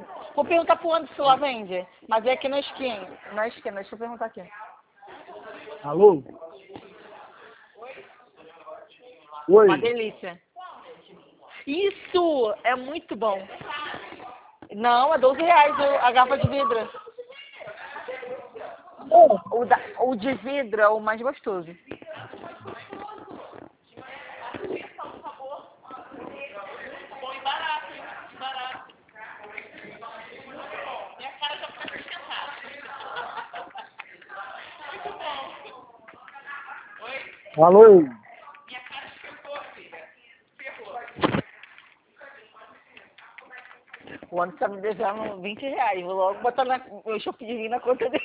Vou perguntar pro Anderson se lá vende. Mas é aqui na esquina. Na esquina, deixa eu perguntar aqui. Alô? Oi. Uma delícia. Isso! É muito bom. Não, é R$12 a garrafa de vidro. O de vidro é o mais gostoso. Alô? O Anderson tá me devendo R$20. Vou logo botar o Shopee na conta dele.